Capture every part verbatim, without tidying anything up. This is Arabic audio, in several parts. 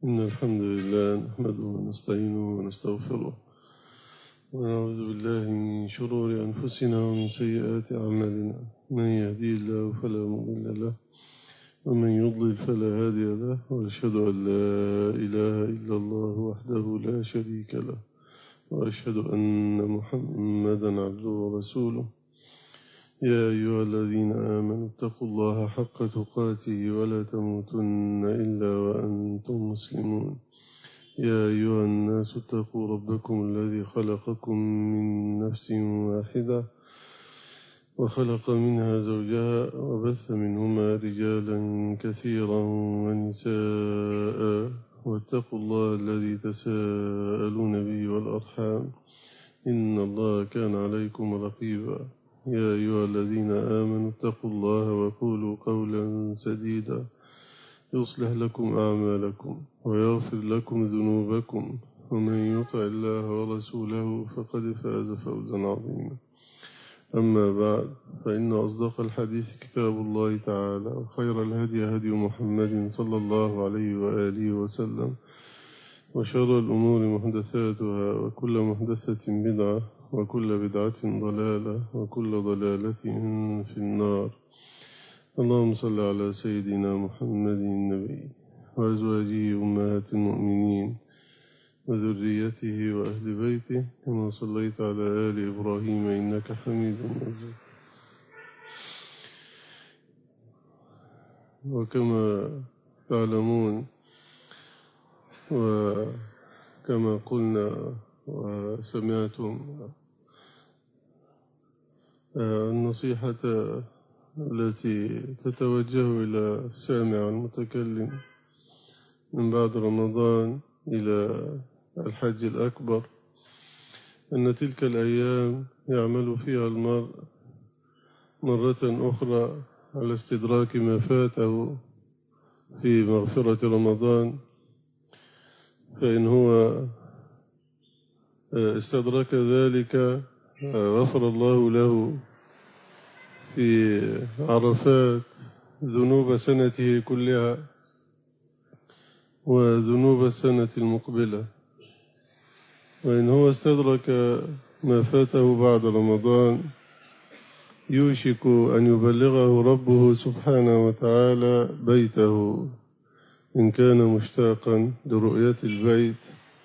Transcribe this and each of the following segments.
إن الحمد لله نحمده ونستعينه ونستغفره ونعوذ بالله من شرور أنفسنا ومن سيئات أعمالنا. من يهدي الله فلا مضل له ومن يضلل فلا هادي له، وأشهد أن لا إله إلا الله وحده لا شريك له، وأشهد أن محمدا عبده ورسوله. يا أيها الذين آمنوا اتقوا الله حق تقاته ولا تموتن إلا وأنتم مسلمون. يا أيها الناس اتقوا ربكم الذي خلقكم من نفس واحدة وخلق منها زوجها وبث منهما رجالا كثيرا ونساء، واتقوا الله الذي تساءلون به والأرحام إن الله كان عليكم رقيبا. يا أيها الذين آمنوا اتقوا الله وقولوا قولا سديدا يصلح لكم أعمالكم ويغفر لكم ذنوبكم، ومن يطع الله ورسوله فقد فاز فوزا عظيما. أما بعد، فإن أصدق الحديث كتاب الله تعالى، وخير الهدي هدي محمد صلى الله عليه وآله وسلم، وشر الأمور محدثاتها، وكل محدثة بدعة، وكل بدعة ضلالة، وكل ضلالة في النار. اللهم صل على سيدنا محمد النبي وأزواجه أمهات المؤمنين وذريته وأهل بيته كما صليت على آل إبراهيم إنك حميد مجيد. وكما تعلمون وكما قلنا وسمعتم، النصيحة التي تتوجه إلى السامع والمتكلم من بعد رمضان إلى الحج الأكبر، أن تلك الأيام يعمل فيها المرء مرة أخرى على استدراك ما فاته في مغفرة رمضان. فإن هو استدرك ذلك غفر الله له في عرفات ذنوب سنته كلها وذنوب السنة المقبلة. وإن هو استدرك ما فاته بعد رمضان يوشك أن يبلغه ربه سبحانه وتعالى بيته، إن كان مشتاقا لرؤية البيت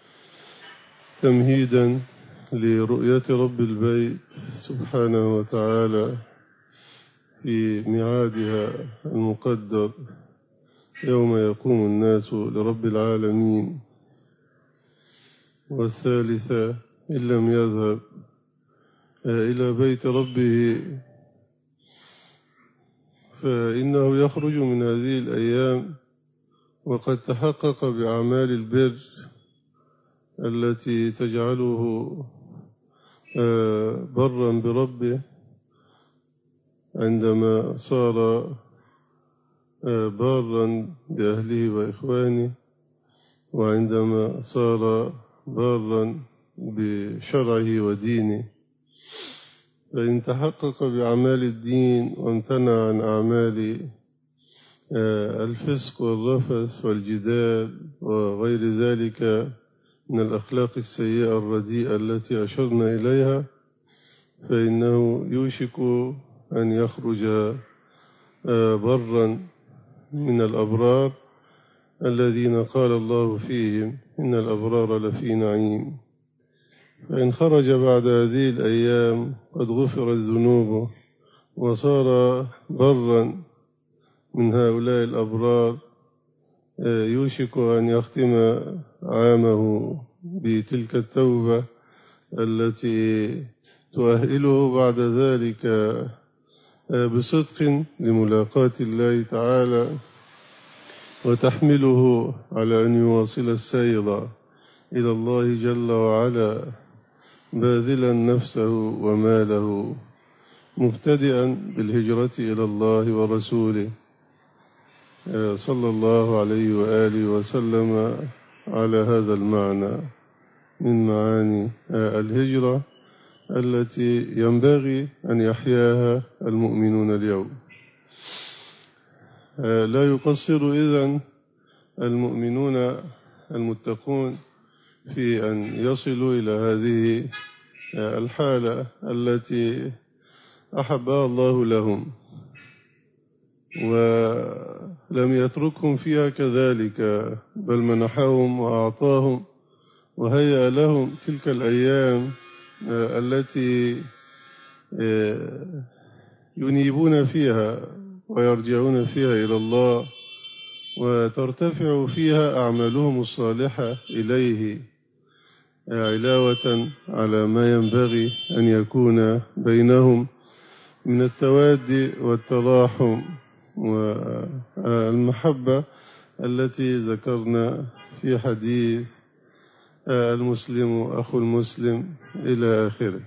تمهيدا لرؤية رب البيت سبحانه وتعالى في ميعادها المقدر يوم يقوم الناس لرب العالمين. والثالثة، إن لم يذهب إلى بيت ربه فإنه يخرج من هذه الأيام وقد تحقق بأعمال البر التي تجعله برا بربه، عندما صار بارا بأهله وإخوانه، وعندما صار بارا بشرعه ودينه. فإن تحقق بأعمال الدين وامتنع عن أعمال الفسق والرفث والجدال وغير ذلك من الأخلاق السيئة الرديئة التي أشرنا إليها، فإنه يوشك أن يخرج برا من الأبرار الذين قال الله فيهم إن الأبرار لفي نعيم. فإن خرج بعد هذه الأيام قد غفرت ذنوبه وصار برا من هؤلاء الأبرار، يوشك أن يختم عامه بتلك التوبة التي تؤهله بعد ذلك بصدق لملاقاة الله تعالى، وتحمله على أن يواصل السير إلى الله جل وعلا باذلا نفسه وماله، مبتدئا بالهجرة إلى الله ورسوله صلى الله عليه وآله وسلم على هذا المعنى من معاني الهجرة التي ينبغي أن يحياها المؤمنون اليوم. لا يقصر إذن المؤمنون المتقون في أن يصلوا إلى هذه الحالة التي أحبها الله لهم، ولم يتركهم فيها كذلك، بل منحهم وأعطاهم وهيأ لهم تلك الأيام التي ينيبون فيها ويرجعون فيها إلى الله، وترتفع فيها أعمالهم الصالحة إليه علاوة على ما ينبغي أن يكون بينهم من التوادي والتراحم والمحبة التي ذكرنا في حديث المسلم أخو المسلم إلى آخره.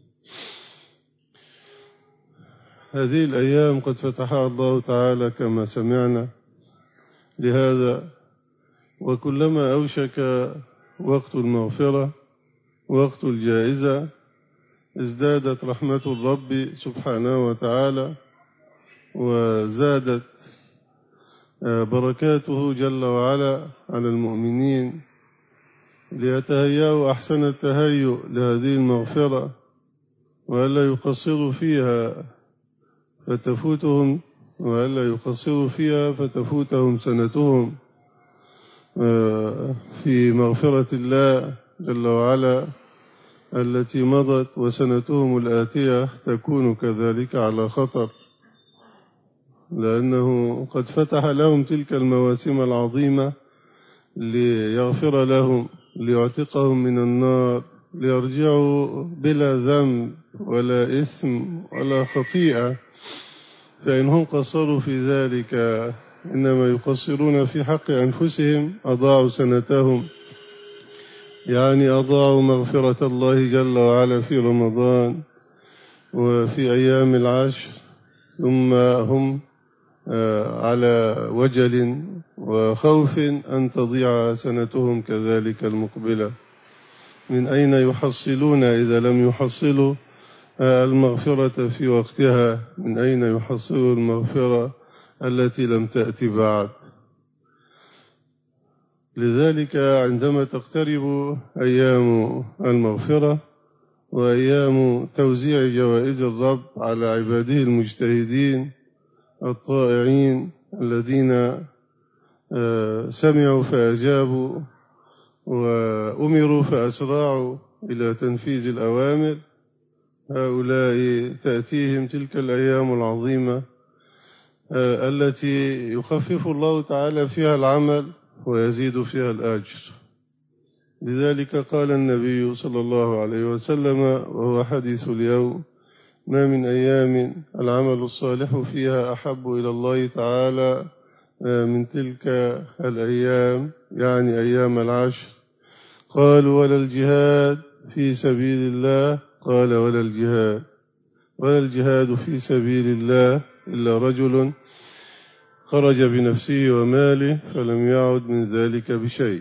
هذه الأيام قد فتحها الله تعالى كما سمعنا لهذا، وكلما أوشك وقت المغفرة وقت الجائزة ازدادت رحمة الرب سبحانه وتعالى، وزادت بركاته جل وعلا على المؤمنين ليتهيأوا أحسن التهيؤ لهذه المغفرة، وألا يقصروا فيها فتفوتهم وألا يقصروا فيها فتفوتهم سنتهم في مغفرة الله جل وعلا التي مضت، وسنتهم الآتية تكون كذلك على خطر، لأنه قد فتح لهم تلك المواسم العظيمة ليغفر لهم، ليعتقهم من النار، ليرجعوا بلا ذنب ولا إثم ولا خطيئة. فإنهم قصروا في ذلك إنما يقصرون في حق أنفسهم، أضاعوا سنتهم، يعني أضاعوا مغفرة الله جل وعلا في رمضان وفي أيام العشر، ثم هم على وجل وخوف أن تضيع سنتهم كذلك المقبلة. من أين يحصلون إذا لم يحصلوا المغفرة في وقتها؟ من أين يحصلوا المغفرة التي لم تأتي بعد؟ لذلك عندما تقترب أيام المغفرة وأيام توزيع جوائز الرب على عباده المجتهدين الطائعين الذين سمعوا فأجابوا وأمروا فأسرعوا إلى تنفيذ الأوامر، هؤلاء تأتيهم تلك الأيام العظيمة التي يخفف الله تعالى فيها العمل ويزيد فيها الأجر. لذلك قال النبي صلى الله عليه وسلم وهو حديث اليوم: ما من أيام العمل الصالح فيها أحب إلى الله تعالى من تلك الأيام، يعني أيام العشر. قالوا: ولا الجهاد في سبيل الله؟ قال: ولا الجهاد ولا الجهاد في سبيل الله إلا رجل خرج بنفسه وماله فلم يعد من ذلك بشيء.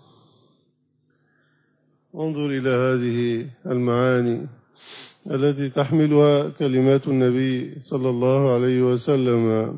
انظر إلى هذه المعاني التي تحملها كلمات النبي صلى الله عليه وسلم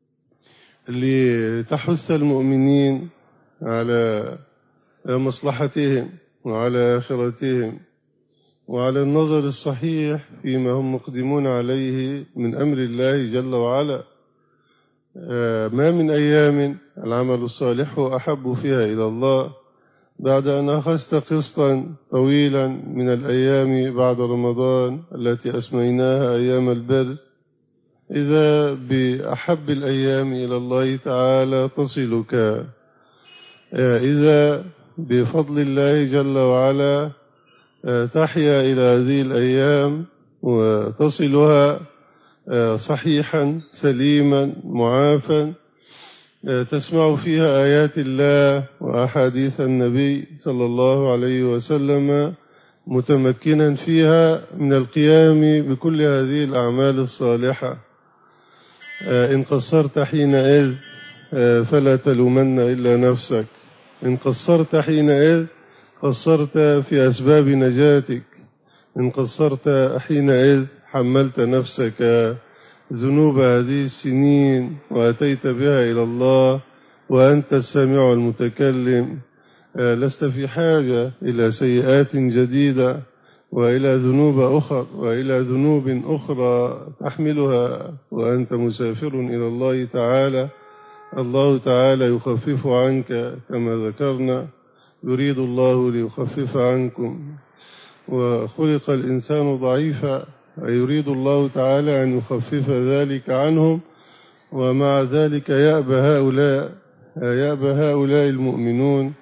لتحث المؤمنين على مصلحتهم وعلى آخرتهم وعلى النظر الصحيح فيما هم مقدمون عليه من أمر الله جل وعلا. ما من أيام العمل الصالح أحب فيها إلى الله بعد أن أخذت قسطا طويلا من الأيام بعد رمضان التي أسميناها أيام البر، إذا بأحب الأيام إلى الله تعالى تصلك، إذا بفضل الله جل وعلا تحيا إلى هذه الأيام وتصلها صحيحا سليما معافا، تسمع فيها آيات الله وأحاديث النبي صلى الله عليه وسلم، متمكنا فيها من القيام بكل هذه الأعمال الصالحة. إن قصرت حينئذ فلا تلومن إلا نفسك، إن قصرت حينئذ قصرت في أسباب نجاتك، إن قصرت حينئذ حملت نفسك ذنوب هذه السنين وأتيت بها إلى الله وأنت السامع المتكلم لست في حاجة إلى سيئات جديدة وإلى ذنوب أخرى وإلى ذنوب أخرى تحملها وأنت مسافر إلى الله تعالى. الله تعالى يخفف عنك كما ذكرنا، يريد الله ليخفف عنكم، وخلق الإنسان ضعيفا، يريد الله تعالى أن يخفف ذلك عنهم، ومع ذلك يأبى هؤلاء يأبى هؤلاء المؤمنون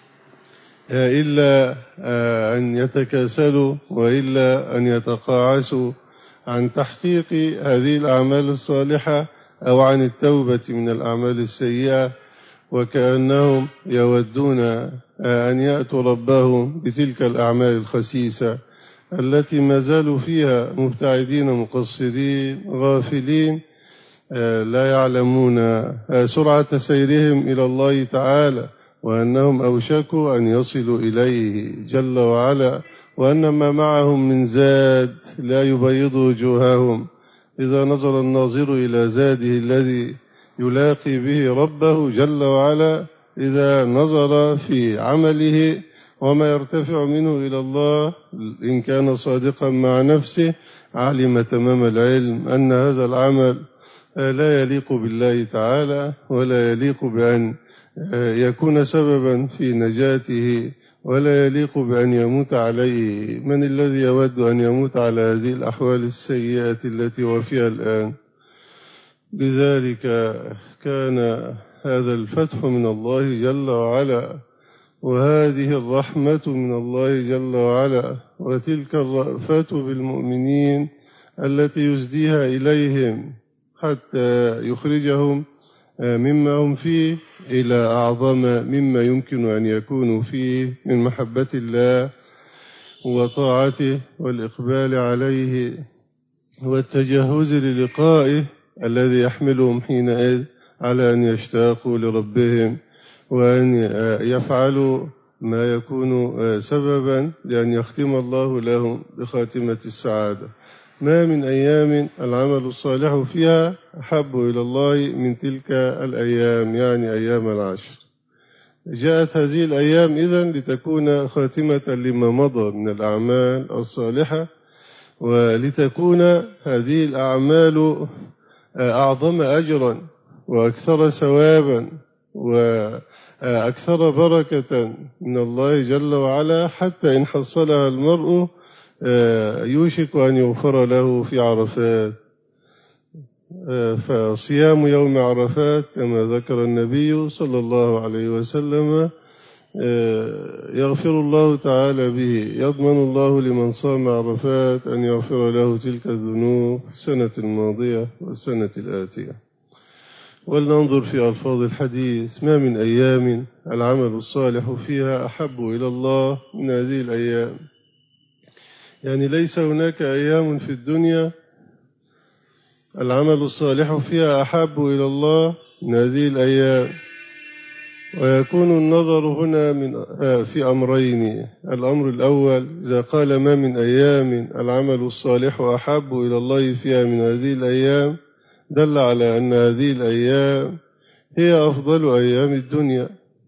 إلا أن يتكاسلوا وإلا أن يتقاعسوا عن تحقيق هذه الأعمال الصالحة أو عن التوبة من الأعمال السيئة، وكأنهم يودون أن يأتوا ربهم بتلك الأعمال الخسيسة التي ما زالوا فيها مبتعدين مقصرين غافلين، لا يعلمون سرعة سيرهم إلى الله تعالى، وأنهم أوشكوا أن يصلوا إليه جل وعلا، وأن ما معهم من زاد لا يبيض وجوههم. إذا نظر الناظر إلى زاده الذي يلاقي به ربه جل وعلا، إذا نظر في عمله وما يرتفع منه إلى الله، إن كان صادقا مع نفسه علم تمام العلم أن هذا العمل لا يليق بالله تعالى، ولا يليق بأن يكون سببا في نجاته، ولا يليق بأن يموت عليه. من الذي يود أن يموت على هذه الأحوال السيئة التي هو فيها الآن؟ لذلك كان هذا الفتح من الله جل وعلا، وهذه الرحمة من الله جل وعلا، وتلك الرأفة بالمؤمنين التي يسديها إليهم حتى يخرجهم مما هم فيه إلى أعظم مما يمكن أن يكونوا فيه من محبة الله وطاعته والإقبال عليه والتجهز للقائه الذي يحملهم حينئذ على أن يشتاقوا لربهم، وأن يفعلوا ما يكون سببا لأن يختم الله لهم بخاتمة السعادة. ما من أيام العمل الصالح فيها أحب إلى الله من تلك الأيام، يعني أيام العشر. جاءت هذه الأيام إذن لتكون خاتمة لما مضى من الأعمال الصالحة، ولتكون هذه الأعمال أعظم أجرا وأكثر ثوابا وأكثر بركة من الله جل وعلا، حتى إن حصلها المرء يوشك أن يغفر له في عرفات. فصيام يوم عرفات كما ذكر النبي صلى الله عليه وسلم يغفر الله تعالى به، يضمن الله لمن صام عرفات أن يغفر له تلك الذنوب السنة الماضية والسنة الآتية. ولننظر في ألفاظ الحديث: ما من أيام العمل الصالح فيها أحب إلى الله من هذه الأيام. يعني ليس هناك أيام في الدنيا العمل الصالح فيها أحب إلى الله من هذه الأيام. ويكون النظر هنا من في أمرين: الأمر الأول، إذا قال ما من أيام العمل الصالح أحب إلى الله فيها من هذه الأيام، دل على أن هذه الأيام هي أفضل أيام الدنيا،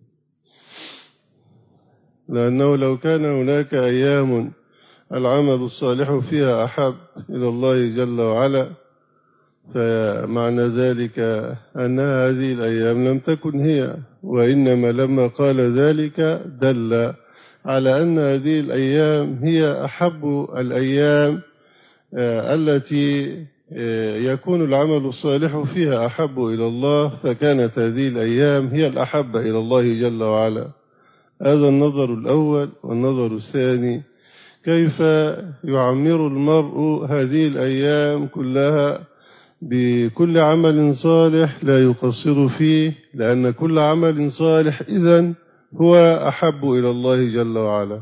لأنه لو كان هناك أيام العمل الصالح فيها أحب إلى الله جل وعلا، فمعنى ذلك أن هذه الأيام لم تكن هي، وإنما لما قال ذلك دل على أن هذه الأيام هي أحب الأيام التي يكون العمل الصالح فيها أحب إلى الله، فكانت هذه الأيام هي الأحب إلى الله جل وعلا. هذا النظر الأول. والنظر الثاني: كيف يعمر المرء هذه الأيام كلها بكل عمل صالح لا يقصر فيه، لأن كل عمل صالح إذن هو أحب إلى الله جل وعلا.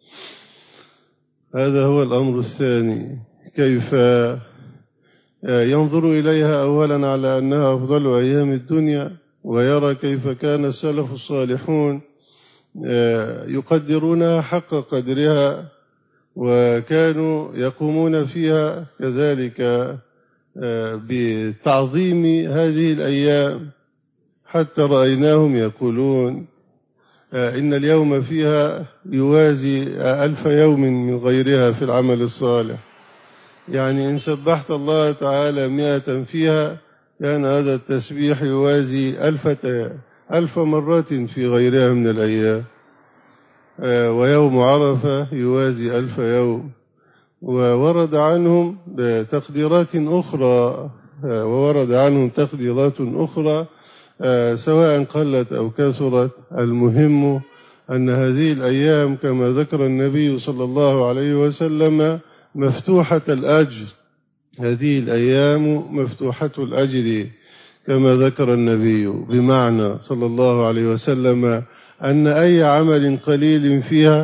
هذا هو الأمر الثاني: كيف ينظر إليها أولا على أنها أفضل أيام الدنيا، ويرى كيف كان السلف الصالحون يقدرونها حق قدرها، وكانوا يقومون فيها كذلك بتعظيم هذه الأيام، حتى رأيناهم يقولون إن اليوم فيها يوازي ألف يوم من غيرها في العمل الصالح. يعني إن سبحت الله تعالى مئة فيها كان هذا التسبيح يوازي ألفة ألف مرة في غيرها من الأيام. ويوم عرفة يوازي ألف يوم. وورد عنهم تقديرات أخرى وورد عنهم تقديرات أخرى سواء قلت أو كثرت. المهم أن هذه الأيام كما ذكر النبي صلى الله عليه وسلم مفتوحة الأجر. هذه الأيام مفتوحة الأجر كما ذكر النبي، بمعنى صلى الله عليه وسلم أن أي عمل قليل فيها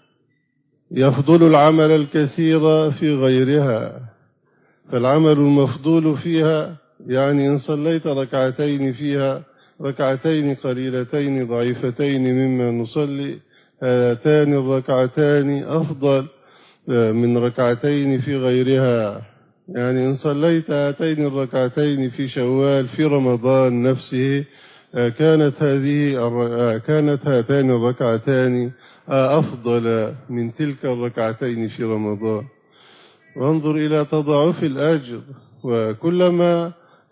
يفضل العمل الكثير في غيرها. فالعمل المفضول فيها يعني إن صليت ركعتين فيها، ركعتين قليلتين ضعيفتين مما نصلي، هاتان الركعتان أفضل من ركعتين في غيرها. يعني إن صليت هاتين الركعتين في شوال في رمضان نفسه كانت هذه كانت هاتان الركعتان أفضل من تلك الركعتين في رمضان. وانظر إلى تضاعف الأجر، وكلما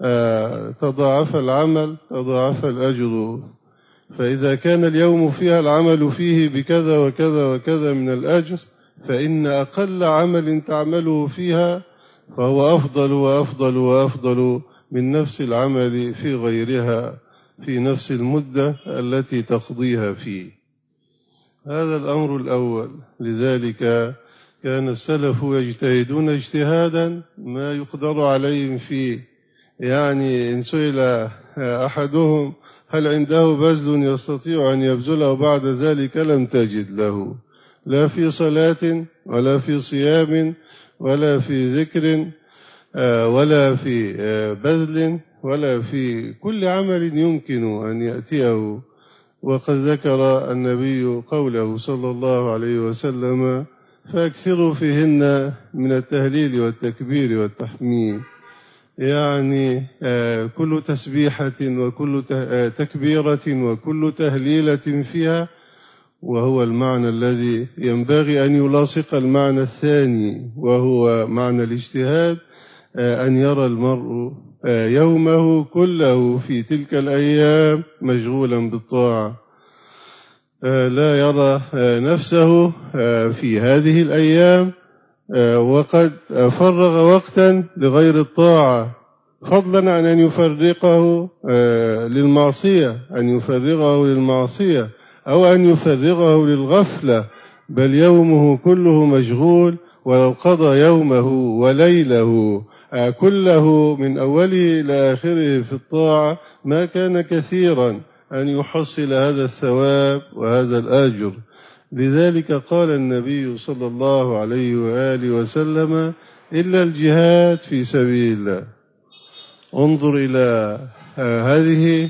تضاعف العمل تضاعف الأجر. فإذا كان اليوم فيها العمل فيه بكذا وكذا وكذا من الأجر، فإن أقل عمل تعمله فيها فهو أفضل وأفضل وأفضل من نفس العمل في غيرها في نفس المدة التي تقضيها فيه. هذا الأمر الأول. لذلك كان السلف يجتهدون اجتهادا ما يقدر عليهم فيه. يعني إن سئل أحدهم هل عنده بذل يستطيع أن يبذله بعد ذلك لم تجد له، لا في صلاة ولا في صيام ولا في ذكر ولا في بذل ولا في كل عمل يمكن أن يأتيه. وقد ذكر النبي قوله صلى الله عليه وسلم فأكثروا فيهن من التهليل والتكبير والتحميد. يعني كل تسبيحة وكل تكبيرة وكل تهليلة فيها، وهو المعنى الذي ينبغي أن يلاصق المعنى الثاني وهو معنى الاجتهاد، أن يرى المرء يومه كله في تلك الأيام مشغولا بالطاعة، لا يرى نفسه في هذه الأيام وقد فرغ وقتا لغير الطاعة، فضلا عن أن يفرقه للمعصية أن يفرغه للمعصية أو أن يفرغه للغفلة، بل يومه كله مشغول. ولو قضى يومه وليله كله من أوله إلى آخره في الطاعة ما كان كثيرا أن يحصل هذا الثواب وهذا الأجر. لذلك قال النبي صلى الله عليه وآله وسلم إلا الجهاد في سبيل الله. انظر إلى هذه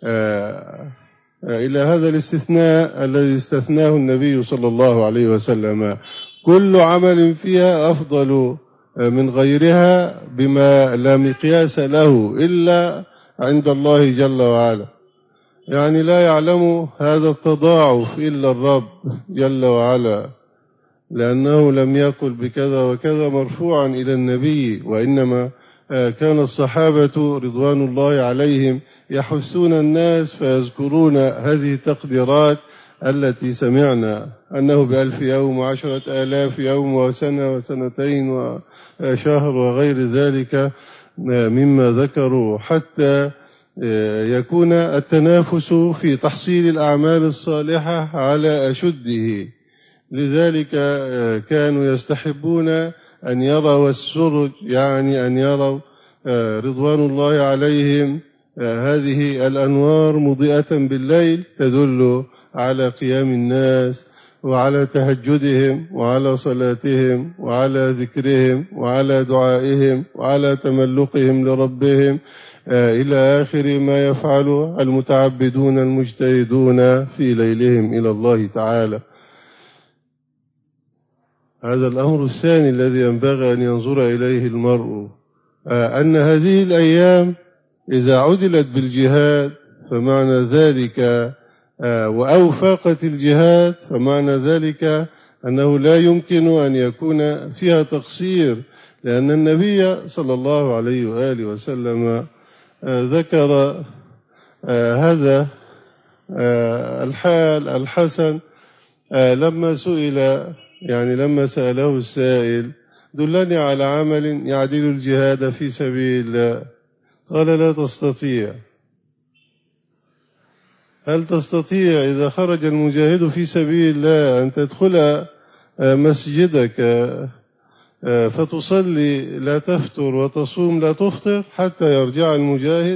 إلى هذا الاستثناء الذي استثناه النبي صلى الله عليه وسلم. كل عمل فيها أفضل من غيرها بما لا مقياس له إلا عند الله جل وعلا. يعني لا يعلم هذا التضاعف إلا الرب جل وعلا، لأنه لم يقل بكذا وكذا مرفوعا إلى النبي، وإنما كان الصحابة رضوان الله عليهم يحثون الناس فيذكرون هذه التقديرات التي سمعنا أنه بألف يوم وعشرة آلاف يوم وسنة وسنتين وشهر وغير ذلك مما ذكروا، حتى يكون التنافس في تحصيل الأعمال الصالحة على أشده. لذلك كانوا يستحبون أن يروا السرج، يعني أن يروا رضوان الله عليهم هذه الأنوار مضيئة بالليل تدل على قيام الناس وعلى تهجدهم وعلى صلاتهم وعلى ذكرهم وعلى دعائهم وعلى تملقهم لربهم إلى آخر ما يفعل المتعبدون المجتهدون في ليلهم إلى الله تعالى. هذا الأمر الثاني الذي ينبغي أن ينظر إليه المرء، أن هذه الأيام إذا عدلت بالجهاد فمعنى ذلك وأوفاقت الجهاد، فمعنى ذلك أنه لا يمكن أن يكون فيها تقصير، لأن النبي صلى الله عليه وآله وسلم ذكر هذا الحال الحسن لما سئل، يعني لما سأله السائل: دلني على عمل يعدل الجهاد في سبيل الله، قال: لا تستطيع. هل تستطيع إذا خرج المجاهد في سبيل الله أن تدخل مسجدك فتصلي لا تفتر وتصوم لا تفطر حتى يرجع المجاهد؟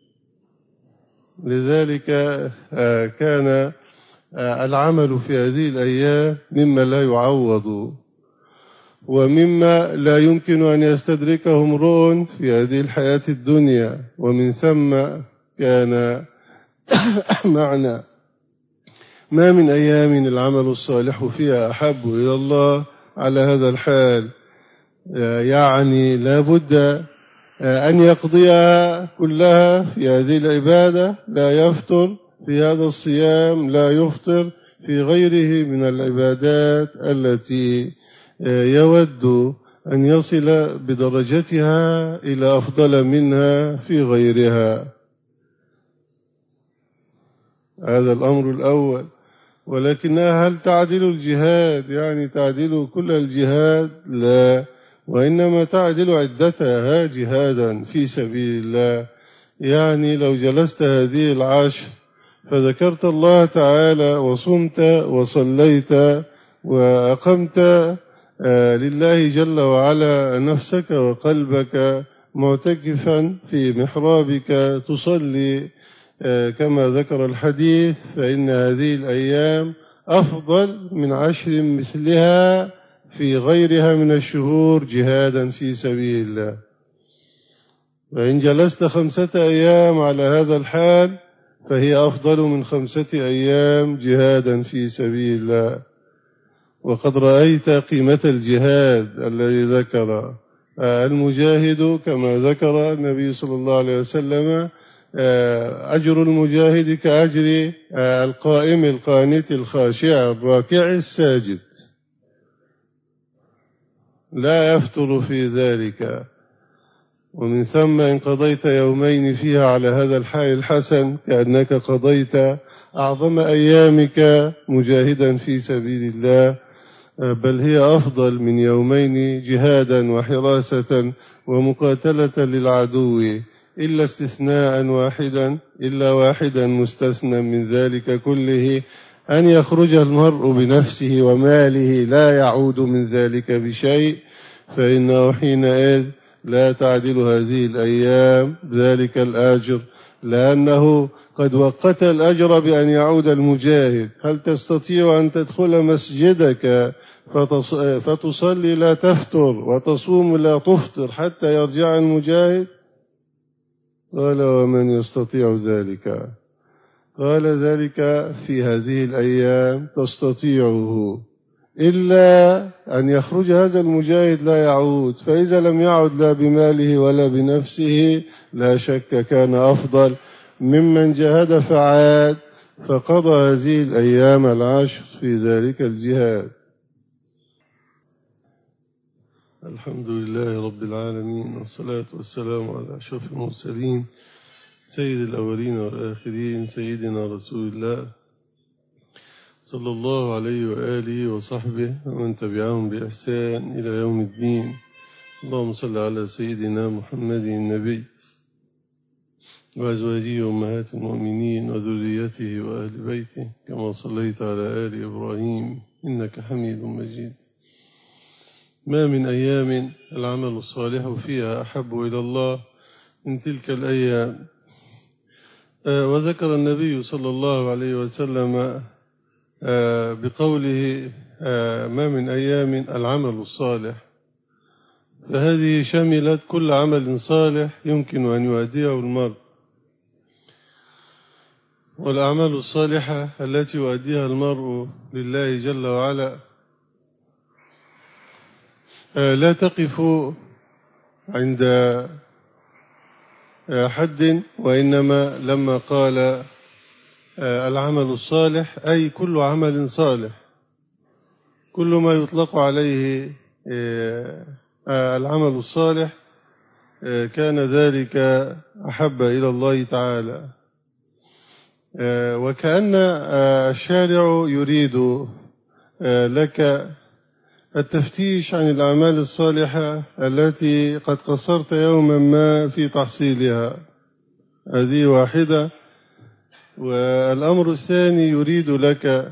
لذلك كان العمل في هذه الأيام مما لا يعوض، ومما لا يمكن أن يستدركه امرؤ في هذه الحياة الدنيا. ومن ثم كان معنى ما من أيام العمل الصالح فيها أحب إلى الله على هذا الحال، يعني لا بد أن يقضيها كلها في هذه العبادة، لا يفتر في هذا الصيام، لا يفطر في غيره من العبادات التي يود أن يصل بدرجتها إلى أفضل منها في غيرها. هذا الأمر الأول. ولكنها هل تعدل الجهاد؟ يعني تعدل كل الجهاد؟ لا، وإنما تعدل عدتها جهادا في سبيل الله. يعني لو جلست هذه العشر فذكرت الله تعالى وصمت وصليت وأقمت لله جل وعلا نفسك وقلبك معتكفا في محرابك تصلي كما ذكر الحديث، فإن هذه الأيام أفضل من عشر مثلها في غيرها من الشهور جهادا في سبيل الله. وإن جلست خمسة أيام على هذا الحال فهي أفضل من خمسة أيام جهادا في سبيل الله. وقد رأيت قيمة الجهاد الذي ذكر المجاهد، كما ذكر النبي صلى الله عليه وسلم: أجر المجاهد كأجر القائم القانت الخاشع الراكع الساجد، لا يفتر في ذلك. ومن ثم إن قضيت يومين فيها على هذا الحال الحسن كأنك قضيت أعظم أيامك مجاهدا في سبيل الله، بل هي أفضل من يومين جهادا وحراسة ومقاتلة للعدو، إلا استثناء واحدا إلا واحدا مستثنى من ذلك كله، أن يخرج المرء بنفسه وماله لا يعود من ذلك بشيء، فإنه حينئذ لا تعدل هذه الأيام ذلك الأجر، لأنه قد وقت الأجر بأن يعود المجاهد. هل تستطيع أن تدخل مسجدك فتصلي لا تفتر وتصوم لا تفطر حتى يرجع المجاهد؟ قال: ومن يستطيع ذلك؟ قال: ذلك في هذه الأيام تستطيعه، إلا أن يخرج هذا المجاهد لا يعود، فإذا لم يعد لا بماله ولا بنفسه لا شك كان أفضل ممن جاهد فعاد فقضى هذه الأيام العشر في ذلك الجهاد. الحمد لله رب العالمين، والصلاة والسلام على أشرف المرسلين سيد الأولين والآخرين سيدنا رسول الله صلى الله عليه وآله وصحبه ومن تبعهم بإحسان إلى يوم الدين. اللهم صل على سيدنا محمد النبي وأزواجه أمهات المؤمنين وذريته وأهل بيته كما صليت على آل إبراهيم إنك حميد مجيد. ما من أيام العمل الصالح فيها أحب إلى الله من تلك الأيام. وذكر النبي صلى الله عليه وسلم بقوله: ما من أيام العمل الصالح، فهذه شملت كل عمل صالح يمكن أن يؤديه المرء. والأعمال الصالحة التي يؤديها المرء لله جل وعلا لا تقف عند حد، وإنما لما قال العمل الصالح أي كل عمل صالح، كل ما يطلق عليه العمل الصالح كان ذلك أحب إلى الله تعالى. وكأن الشارع يريد لك التفتيش عن الأعمال الصالحة التي قد قصرت يوما ما في تحصيلها، هذه واحدة. والأمر الثاني يريد لك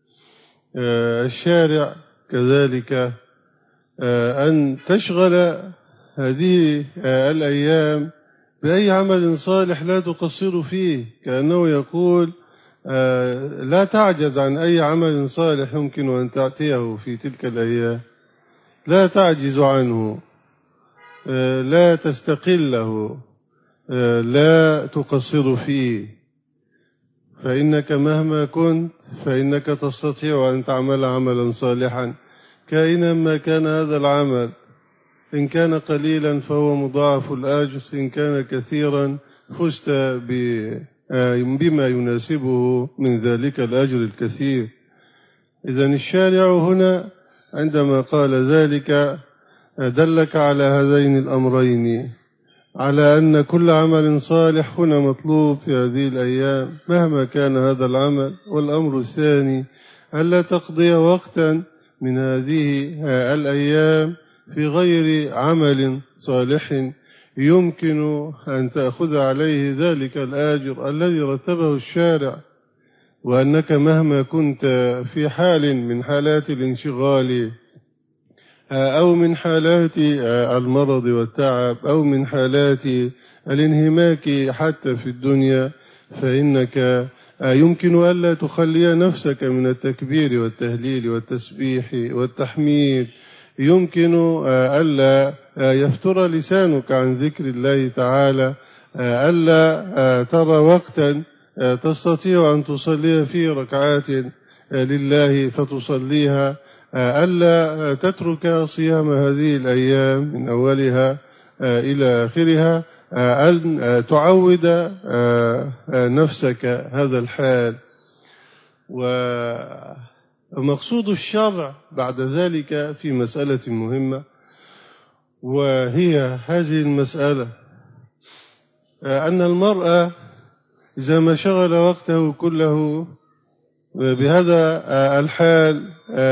الشارع كذلك أن تشغل هذه الأيام بأي عمل صالح لا تقصر فيه، كأنه يقول لا تعجز عن أي عمل صالح يمكن أن تأتيه في تلك الأيام، لا تعجز عنه، لا تستقله، لا تقصر فيه، فإنك مهما كنت فإنك تستطيع أن تعمل عملا صالحا كائنا ما كان هذا العمل، إن كان قليلا فهو مضاعف الأجر، إن كان كثيرا فزت بما يناسبه من ذلك الأجر الكثير. إذن الشارع هنا عندما قال ذلك دلك على هذين الأمرين، على أن كل عمل صالح هنا مطلوب في هذه الأيام مهما كان هذا العمل. والأمر الثاني ألا تقضي وقتا من هذه الأيام في غير عمل صالح يمكن أن تأخذ عليه ذلك الآجر الذي رتبه الشارع، وأنك مهما كنت في حال من حالات الانشغال أو من حالات المرض والتعب أو من حالات الانهماك حتى في الدنيا، فإنك يمكن ألا تخلي نفسك من التكبير والتهليل والتسبيح والتحميد، يمكن ألا يفتر لسانك عن ذكر الله تعالى، ألا ترى وقتا تستطيع أن تصلي فيه ركعات لله فتصليها، ألا تترك صيام هذه الأيام من أولها إلى آخرها، أن تعود نفسك هذا الحال. ومقصود الشرع بعد ذلك في مسألة مهمة، وهي هذه المسألة أن المرء إذا ما شغل وقته كله بهذا الحال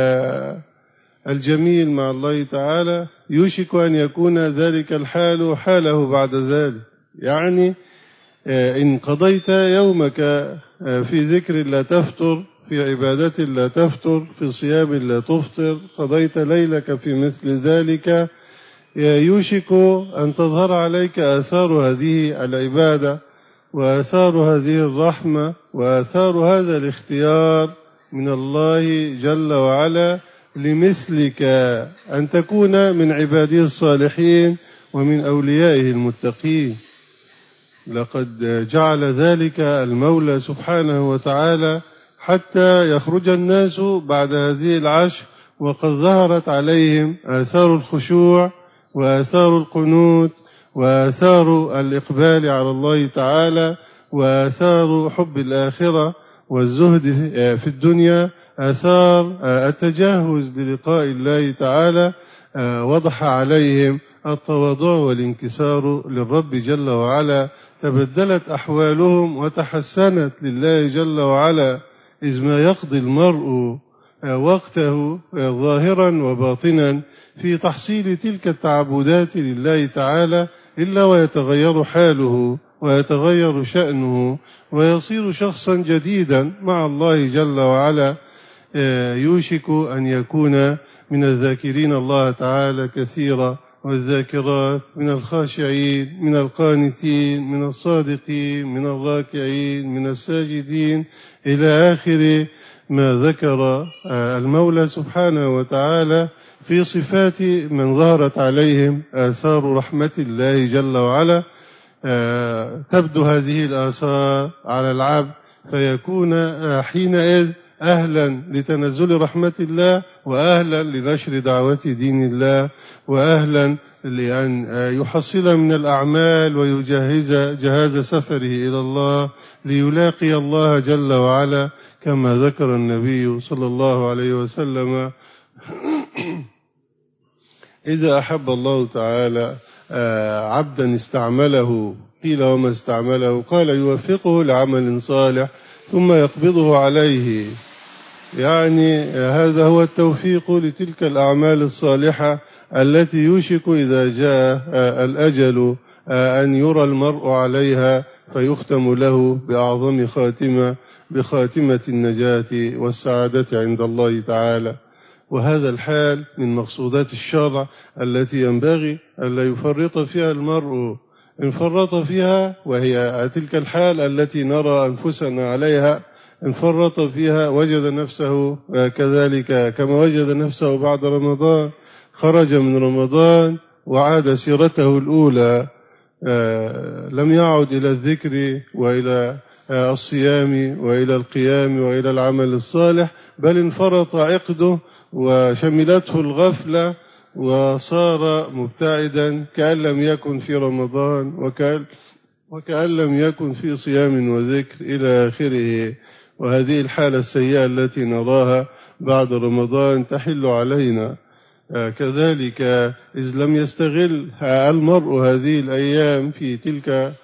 الجميل مع الله تعالى يوشك أن يكون ذلك الحال حاله بعد ذلك. يعني إن قضيت يومك في ذكر لا تفتر، في عبادة لا تفتر، في صيام لا تفطر، قضيت ليلك في مثل ذلك، يوشك أن تظهر عليك آثار هذه العبادة وآثار هذه الرحمة وآثار هذا الاختيار من الله جل وعلا لمثلك، أن تكون من عباده الصالحين ومن أوليائه المتقين. لقد جعل ذلك المولى سبحانه وتعالى حتى يخرج الناس بعد هذه العشر وقد ظهرت عليهم آثار الخشوع وآثار القنوت وآثار الإقبال على الله تعالى وآثار حب الآخرة والزهد في الدنيا، آثار التجهز للقاء الله تعالى، وضح عليهم التواضع والانكسار للرب جل وعلا، تبدلت أحوالهم وتحسنت لله جل وعلا، إذ ما يقضي المرء وقته ظاهرا وباطنا في تحصيل تلك التعبدات لله تعالى إلا ويتغير حاله ويتغير شأنه ويصير شخصا جديدا مع الله جل وعلا، يوشك أن يكون من الذاكرين الله تعالى كثيرا والذاكرات، من الخاشعين، من القانتين، من الصادقين، من الراكعين، من الساجدين، إلى آخر ما ذكر المولى سبحانه وتعالى في صفات من ظهرت عليهم آثار رحمة الله جل وعلا. تبدو هذه الآثار على العبد فيكون حينئذ أهلا لتنزل رحمة الله، وأهلا لنشر دعوة دين الله، وأهلا لأن يحصل من الأعمال ويجهز جهاز سفره إلى الله ليلاقي الله جل وعلا، كما ذكر النبي صلى الله عليه وسلم: إذا أحب الله تعالى عبدا استعمله، قيل وما استعمله؟ قال: يوفقه لعمل صالح ثم يقبضه عليه. يعني هذا هو التوفيق لتلك الأعمال الصالحة التي يوشك إذا جاء الأجل أن يرى المرء عليها فيختم له بأعظم خاتمة، بخاتمة النجاة والسعادة عند الله تعالى. وهذا الحال من مقصودات الشرع التي ينبغي ألا يفرط فيها المرء. إن فرط فيها، وهي تلك الحال التي نرى أنفسنا عليها، إن فرط فيها وجد نفسه كذلك كما وجد نفسه بعد رمضان. خرج من رمضان وعاد سيرته الأولى، لم يعد إلى الذكر وإلى الصيام وإلى القيام وإلى العمل الصالح، بل انفرط عقده وشملته الغفلة وصار مبتعدا كأن لم يكن في رمضان وكأن, وكأن لم يكن في صيام وذكر إلى آخره. وهذه الحالة السيئة التي نراها بعد رمضان تحل علينا. كذلك إذ لم يستغل المرء هذه الأيام في تلك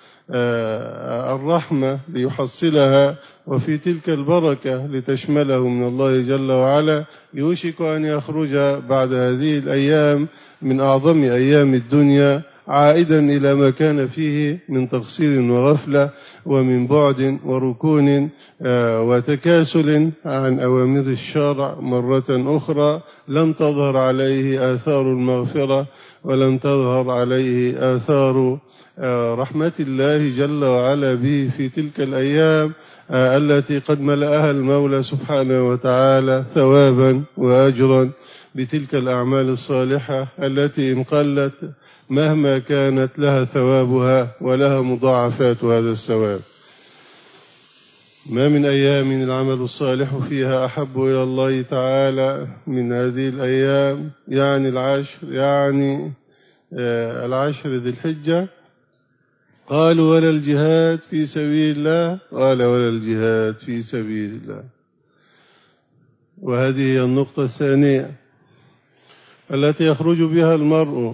الرحمة ليحصلها وفي تلك البركة لتشمله من الله جل وعلا، يوشك أن يخرج بعد هذه الأيام من أعظم أيام الدنيا عائدا إلى ما كان فيه من تقصير وغفلة ومن بعد وركون وتكاسل عن أوامر الشرع مرة أخرى. لم تظهر عليه آثار المغفرة ولم تظهر عليه آثار رحمة الله جل وعلا به في تلك الأيام التي قد ملأها المولى سبحانه وتعالى ثوابا وأجرا بتلك الأعمال الصالحة التي إن قلت مهما كانت لها ثوابها ولها مضاعفات هذا الثواب. ما من أيام العمل الصالح فيها أحب إلى الله تعالى من هذه الأيام، يعني العشر، يعني العشر ذي الحجة. قالوا: ولا الجهاد في سبيل الله؟ قال: ولا الجهاد في سبيل الله. وهذه هي النقطة الثانية التي يخرج بها المرء،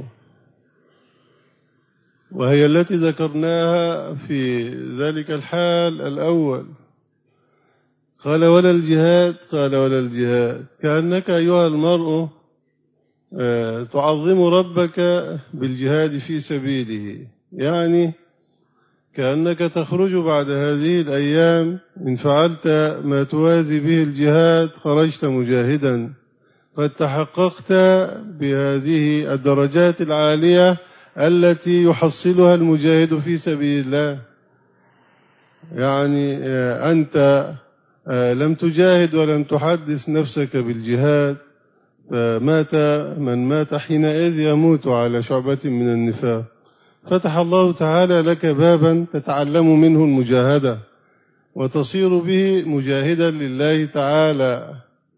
وهي التي ذكرناها في ذلك الحال الأول. قال: ولا الجهاد؟ قال: ولا الجهاد. كأنك أيها المرء تعظم ربك بالجهاد في سبيله، يعني كأنك تخرج بعد هذه الأيام إن فعلت ما توازي به الجهاد خرجت مجاهدا، قد تحققت بهذه الدرجات العالية التي يحصلها المجاهد في سبيل الله. يعني أنت لم تجاهد ولم تحدث نفسك بالجهاد، فمات من مات حينئذ يموت على شعبة من النفاق. فتح الله تعالى لك بابا تتعلم منه المجاهدة وتصير به مجاهدا لله تعالى،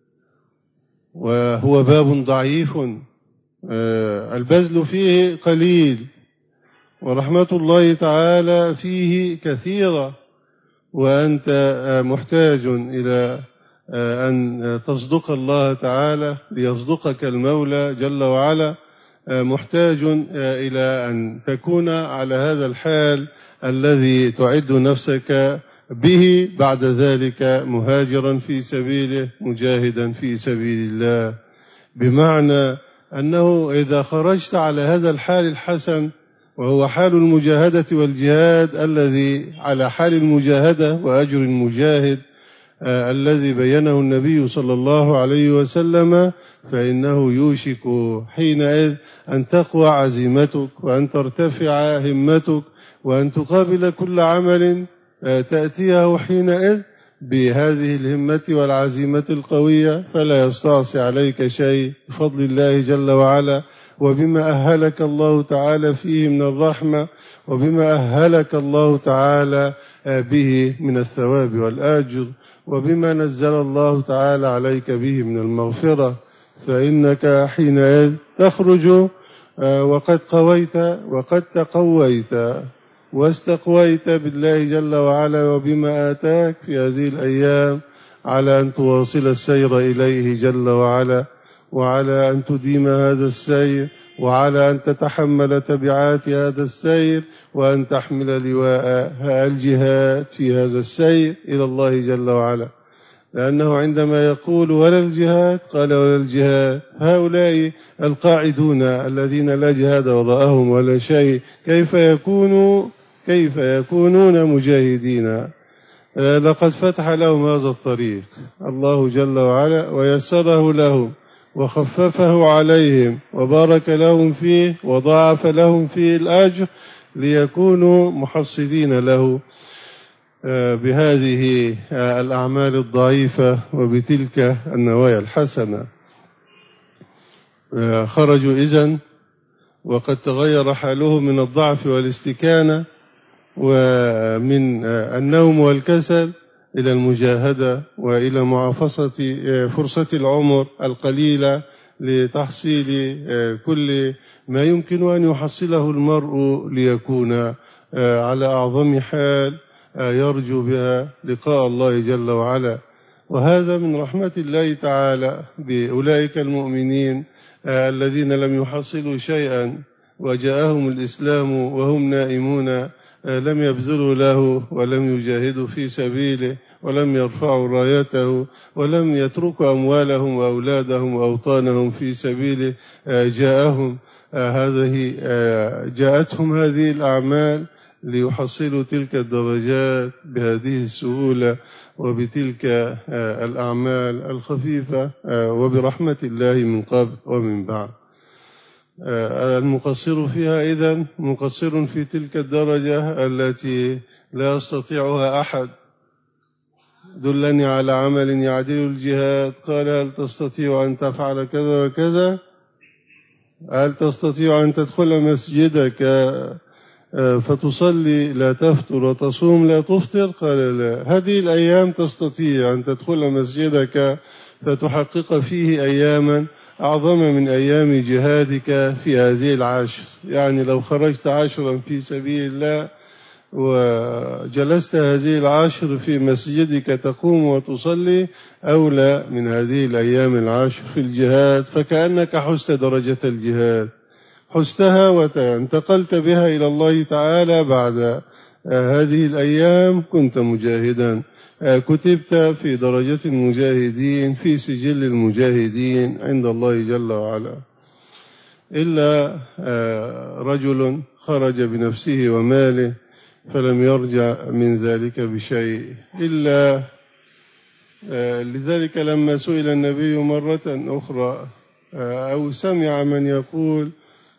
وهو باب ضعيف البذل فيه قليل ورحمة الله تعالى فيه كثيرة، وأنت محتاج إلى أن تصدق الله تعالى ليصدقك المولى جل وعلا، محتاج إلى أن تكون على هذا الحال الذي تعد نفسك به بعد ذلك مهاجرا في سبيله مجاهدا في سبيل الله. بمعنى أنه إذا خرجت على هذا الحال الحسن وهو حال المجاهدة والجهاد الذي على حال المجاهدة وأجر المجاهد آه الذي بينه النبي صلى الله عليه وسلم، فإنه يوشك حينئذ أن تقوى عزيمتك وأن ترتفع همتك وأن تقابل كل عمل آه تأتيه حينئذ بهذه الهمة والعزيمة القوية، فلا يستعصي عليك شيء بفضل الله جل وعلا، وبما أهلك الله تعالى فيه من الرحمة، وبما أهلك الله تعالى به من الثواب والآجر، وبما نزل الله تعالى عليك به من المغفرة. فإنك حينئذ تخرج وقد قويت وقد تقويت واستقويت بالله جل وعلا وبما آتاك في هذه الأيام على أن تواصل السير إليه جل وعلا، وعلى أن تديم هذا السير، وعلى أن تتحمل تبعات هذا السير، وأن تحمل لواء الجهاد في هذا السير إلى الله جل وعلا. لأنه عندما يقول ولا الجهاد قال ولا الجهاد، هؤلاء القاعدون الذين لا جهاد وراءهم ولا شيء كيف يكونوا كيف يكونون مجاهدين؟ لقد فتح لهم هذا الطريق الله جل وعلا ويسره لهم وخففه عليهم وبارك لهم فيه وضاعف لهم فيه الأجر ليكونوا محصلين له بهذه الأعمال الضعيفة وبتلك النوايا الحسنة. خرجوا إذن وقد تغير حالهم من الضعف والاستكانة ومن النوم والكسل إلى المجاهدة وإلى معافصة فرصة العمر القليلة لتحصيل كل ما يمكن أن يحصله المرء ليكون على أعظم حال يرجو بها لقاء الله جل وعلا. وهذا من رحمة الله تعالى بأولئك المؤمنين الذين لم يحصلوا شيئا وجاءهم الإسلام وهم نائمون، لم يبذلوا له ولم يجاهدوا في سبيله ولم يرفعوا رايته ولم يتركوا أموالهم وأولادهم وأوطانهم في سبيله. جاءهم هذه جاءتهم هذه الأعمال ليحصلوا تلك الدرجات بهذه السهولة وبتلك الأعمال الخفيفة وبرحمة الله من قبل ومن بعد. المقصر فيها إذن مقصر في تلك الدرجة التي لا يستطيعها أحد. دلني على عمل يعدل الجهاد، قال هل تستطيع أن تفعل كذا وكذا؟ هل تستطيع أن تدخل مسجدك فتصلي لا تفطر وتصوم لا تفطر؟ قال لا. هذه الأيام تستطيع أن تدخل مسجدك فتحقق فيه أياما أعظم من أيام جهادك في هذه العشر. يعني لو خرجت عشرا في سبيل الله وجلست هذه العشر في مسجدك تقوم وتصلي أولى من هذه الأيام العشر في الجهاد، فكأنك حزت درجة الجهاد، حزتها وانتقلت بها إلى الله تعالى. بعد هذه الأيام كنت مجاهدا، كتبت في درجة المجاهدين في سجل المجاهدين عند الله جل وعلا. إلا رجل خرج بنفسه وماله فلم يرجع من ذلك بشيء. إلا لذلك لما سئل النبي مرة أخرى أو سمع من يقول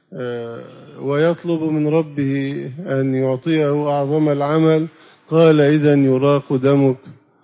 ويطلب من ربه أن يعطيه أعظم العمل، قال إذن يراق دمك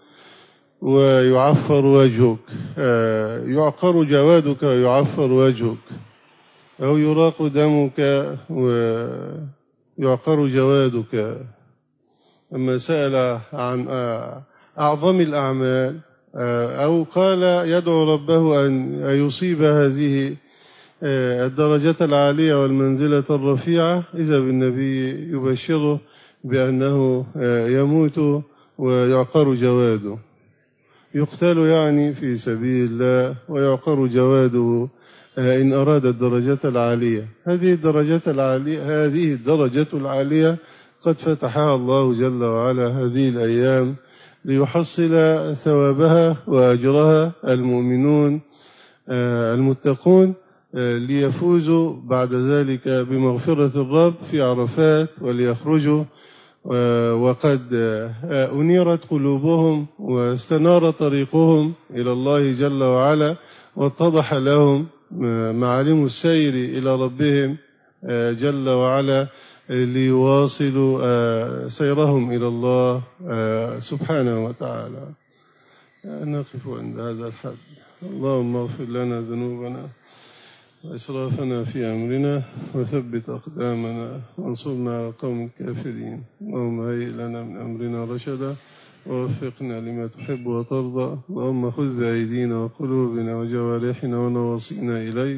ويعفر وجهك، يعقر جوادك ويعفر وجهك، أو يراق دمك ويعقر جوادك. أما سأل عن أعظم الأعمال أو قال يدعو ربه أن يصيب هذه الدرجة العالية والمنزلة الرفيعة، إذا بالنبي يبشره بأنه يموت ويعقر جواده، يقتل يعني في سبيل الله ويعقر جواده إن أراد الدرجة العالية. هذه الدرجة العالية هذه الدرجة العالية قد فتحها الله جل وعلا هذه الأيام ليحصل ثوابها وأجرها المؤمنون المتقون، ليفوزوا بعد ذلك بمغفرة الرب في عرفات، وليخرجوا وقد أنيرت قلوبهم واستنار طريقهم إلى الله جل وعلا، واتضح لهم معالم السير إلى ربهم جل وعلا ليواصلوا سيرهم إلى الله سبحانه وتعالى. نقف عند هذا الحد. اللهم اغفر لنا ذنوبنا وإسرافنا في أمرنا وثبت أقدامنا وانصرنا على القوم الكافرين. اللهم هيئ لنا من أمرنا رشدا ووفقنا لما تحب وترضى. اللهم خذ بأيدينا وقلوبنا وجوارحنا ونواصينا إليك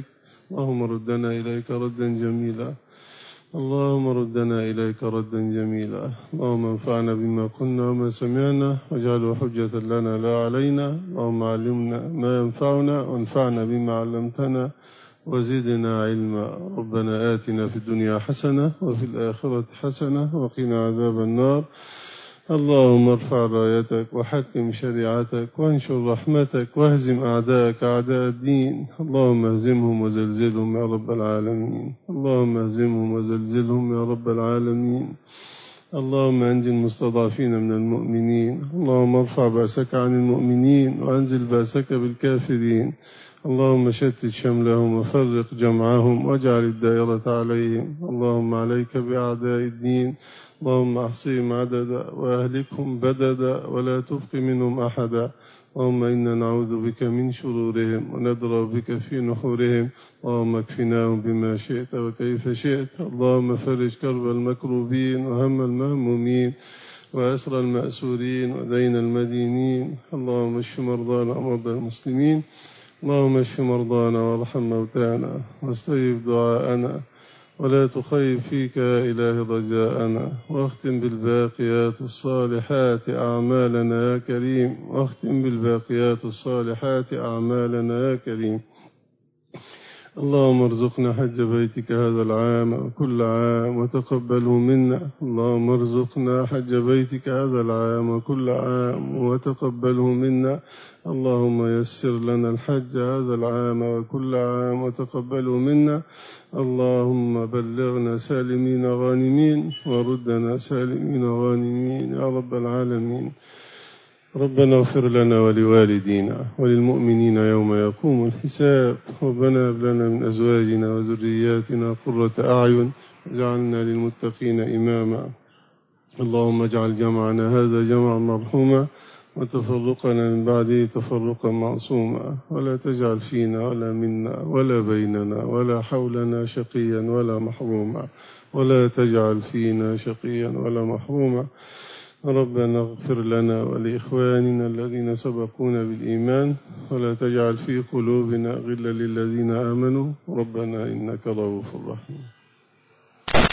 اللهم ردنا إليك ردا جميلا اللهم ردنا إليك ردا جميلا اللهم انفعنا بما قلنا وما سمعنا واجعله حجة لنا لا علينا اللهم علمنا ما ينفعنا وانفعنا بما علمتنا وزدنا علما ربنا آتنا في الدنيا حسنة وفي الآخرة حسنة وقنا عذاب النار اللهم ارفع رايتك وحكم شريعتك وانشر رحمتك واهزم أعداءك أعداء الدين اللهم اهزمهم وزلزلهم يا رب العالمين اللهم اهزمهم وزلزلهم يا رب العالمين اللهم أنجِ المستضعفين من المؤمنين اللهم ارفع بأسك عن المؤمنين وأنزل بأسك بالكافرين اللهم شتت شملهم وفرق جمعهم واجعل الدائرة عليهم اللهم عليك بأعداء الدين اللهم احصهم عددا وأهلكهم بددا ولا تبق منهم أحدا اللهم إنا نعوذ بك من شرورهم وندرأ بك في نحورهم اللهم اكفناهم بما شئت وكيف شئت اللهم فرج كرب المكروبين وهم المهمومين وأسر المأسورين ودين المدينين اللهم اشف مرضانا ومرضى المسلمين اللهم اشف مرضانا وارحم موتانا واستجب دعاءنا ولا تخيب فيك يا إله رجاءنا واختم بالباقيات الصالحات أعمالنا يا كريم واختم بالباقيات الصالحات أعمالنا يا كريم اللهم ارزقنا حج بيتك هذا العام وكل عام وتقبله منا اللهم ارزقنا حج بيتك هذا العام وكل عام وتقبله منا اللهم يسر لنا الحج هذا العام وكل عام وتقبله منا اللهم بلغنا سالمين غانمين وردنا سالمين غانمين يا رب العالمين ربنا اغفر لنا ولوالدينا وللمؤمنين يوم يقوم الحساب ربنا هب لنا من أزواجنا وذرياتنا قرة أعين واجعلنا للمتقين إماما اللهم اجعل جمعنا هذا جمعا مرحوما وتفرقنا من بعده تفرقا معصوما ولا تجعل فينا ولا منا ولا بيننا ولا حولنا شقيا ولا محروما ولا تجعل فينا شقيا ولا محروما ربنا اغفر لنا ولإخواننا الذين سبقونا بالإيمان ولا تجعل في قلوبنا غلا للذين آمنوا ربنا إنك رؤوف رحيم.